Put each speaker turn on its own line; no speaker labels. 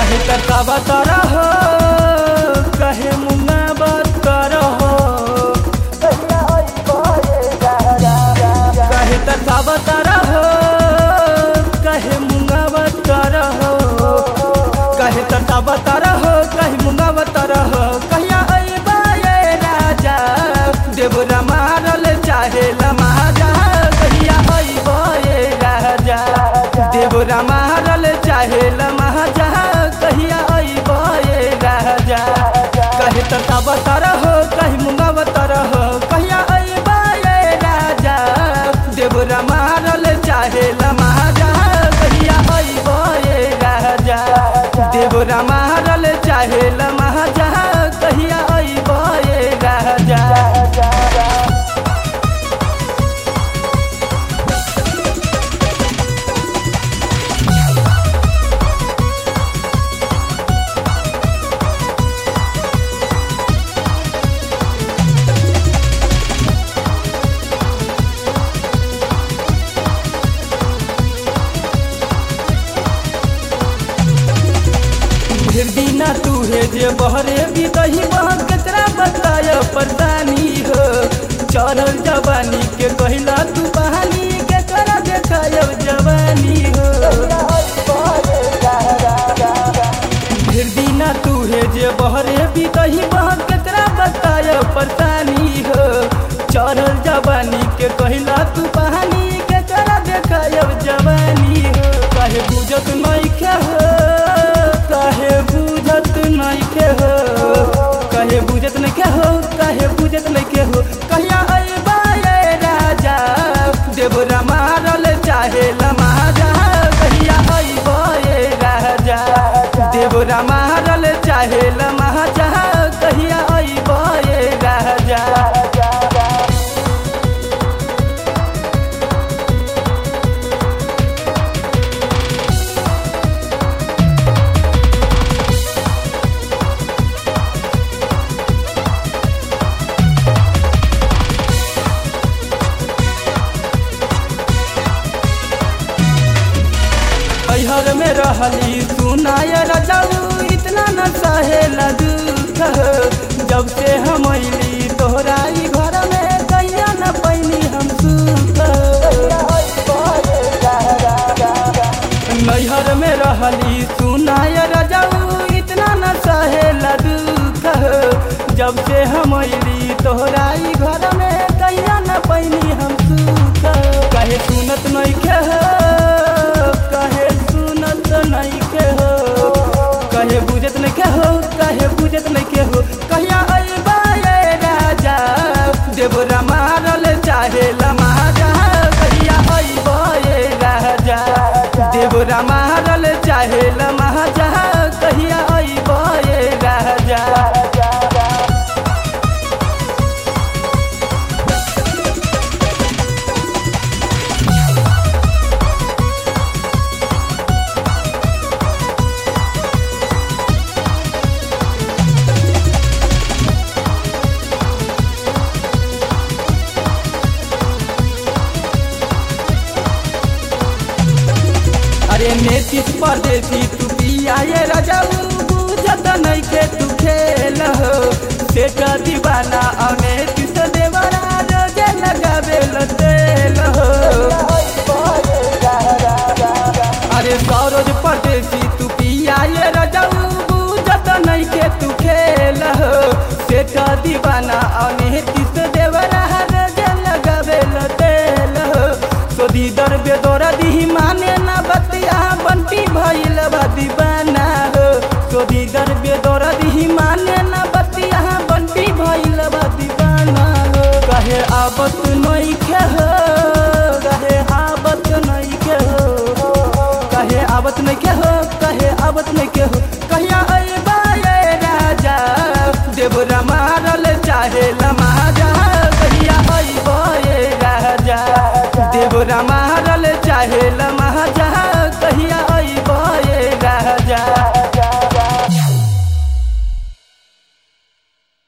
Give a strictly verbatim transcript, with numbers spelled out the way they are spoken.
कहे तरसावत रहो कहे मुंगावत रहो कहे तरसावत रहो कहे मुंगावत रहो कहे तरसावत रहो कहे मुंगावत रहो कहिया अइबा ये राजा देवरा मारल चाहे लमाजा कहिया अइबा ये राजा देवरा मारल चाहे लमाजा कहिया अइबा ये राजा कहे तरसावत रहो कहे मुंगावत रहो कहिया अइबा ये राजा देवरा मारल चाहे लमाजा कहिया अइबा ये राजा देवरा मारल चाहे लमाजा कहिया अइबा ये राजा बिना तू है जे बहरे भी दही बह केकरा बताय परेशानी हो चढ़ल जवानी के कहला तू बहानी केकरा देखाय जवानी हो बिना तू है जे बहरे भी दही बह केकरा बताय परेशानी हो चढ़ल जवानी के कहला तू बहानी केकरा देखाय जवानी हो काहे बुझत नइखे हो काहे बुझत नइखे हो काहे बुझत नइखे हो काहे बुझत नइखे हो कहिया अइबा ये राजा देवरा मारल चाहे लमाजा कहिया अइबा ये राजा देवरा मारल चाहे लमाजा कहिया अइबा ये राजा हर में रहली सुनाय रजाऊ इतना न सहेला दुख जब से हम अइली तोहराई घर में कहिया न पैनी हम सुख नैहर में रहली सुनाय रजाऊ इतना न सहेला दुख जब से हम अइली तोहराई घर में कहिया न पैनी हम सुख कहे सुनत नइखे हो कहे सुनत नइखे हो कहे बुझत नइखे हो कहे बुझत नइखे हो कहिया अइबा ये राजा देवरा मारल चाहे लमाजा कहिया अइबा ये राजा देवरा मारल चाहे लमाजा कहिया अइबा ये राजा अरे नेतीस परदेसी तू पिया ये रजाऊ बुझत नइखे तू खेल हो सेठ दीवाना और नेतीस देवरा रोजे लगावे तेल हो अरे सरोज परदेसी तू पिया ये रजाऊ बुझत नइखे तू खेल हो सेठ दीवाना और नेतीस देवरा रोजे लगावे तेल हो सोदी दर बेदोरा दी माने ना बतिया बंटी भइल बा दीवाना हो सोदी दर बेदोरा दी माने ना बतिया बंटी भइल बा दीवाना हो कहे आबत नइखे हो कहे आबत नइखे हो कहे आबत नइखे हो कहे आबत नइखे हो कहिया अइबा ये राजा देवरा मारल चाहे लमाजा कहिया अइबा ये राजा देवरा मारल चाहे